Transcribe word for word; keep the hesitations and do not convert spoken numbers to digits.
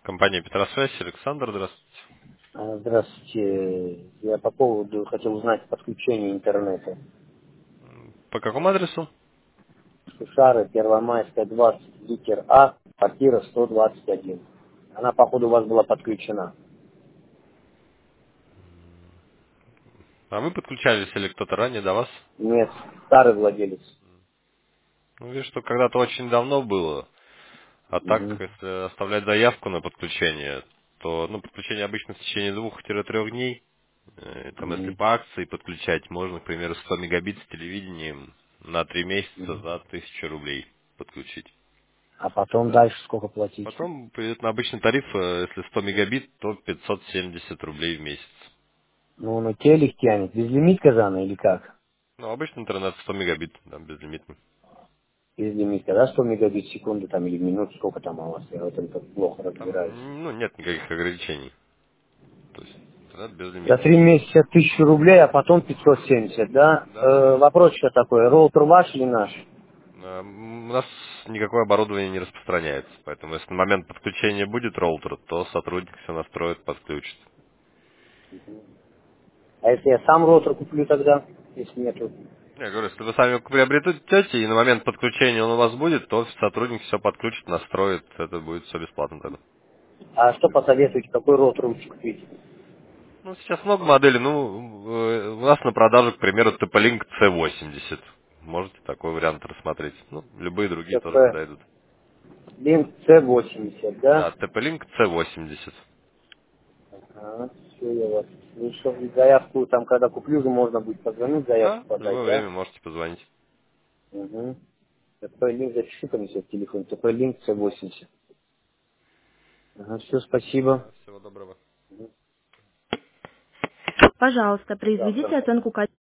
Компания Петросвязь, Александр, здравствуйте. А, Здравствуйте. Я по поводу хотел узнать подключение интернета. По какому адресу? Сушары, Первомайская, двадцать, литер А, квартира сто двадцать один. Она, походу, у вас была подключена. А вы подключались или кто-то ранее до вас? Нет, старый владелец. Ну, вижу, что когда-то очень давно было. А так, Угу. если оставлять заявку на подключение, то ну, подключение обычно в течение двух-трех дней. Э, Там, если Угу. по акции подключать, можно, к примеру, сто мегабит с телевидением на три месяца Угу. за тысячу рублей подключить. А потом дальше сколько платить? Потом придет на обычный тариф, э, если сто мегабит, то пятьсот семьдесят рублей в месяц. Ну, на телек тянет. Безлимитка же она или как? Ну, обычный интернет сто мегабит, там, безлимитный. Безлимитка, да, сто мегабит в секунду там или в минуту, сколько там у вас? Я в этом плохо разбираюсь. Там, ну, нет никаких ограничений. То есть интернет За безлимитный. три месяца тысячу рублей, а потом пятьсот семьдесят, да? Да, да, Э, да. вопрос еще такой. Роутер ваш или наш? А, м, У нас никакое оборудование не распространяется, поэтому если на момент подключения будет роутер, то сотрудник все настроит, подключит. А если я сам роутер куплю тогда, если нету? Я говорю, если вы сами его приобретете и на момент подключения он у вас будет, то сотрудник все подключит, настроит, это будет все бесплатно тогда. А что посоветуете, какой роутер лучше купить? Ну, сейчас много моделей, ну, э, у нас на продажу, к примеру, ти пи-Link си восемьдесят. Можете такой вариант рассмотреть. Ну, любые другие тоже ТП подойдут. Link си восемьдесят, да? Да, ти пи-Link си восемьдесят. Ага, все, я вас слышал. И заявку там, когда куплю, же можно будет позвонить, заявку Да, в подать, любое да? время можете позвонить. Угу. ТП-линк, запиши ко мне себе в телефон, ТП-линк си восемьдесят. Ага, все, спасибо. Да, всего доброго. Мгм. Пожалуйста, Завтра. произведите оценку качества.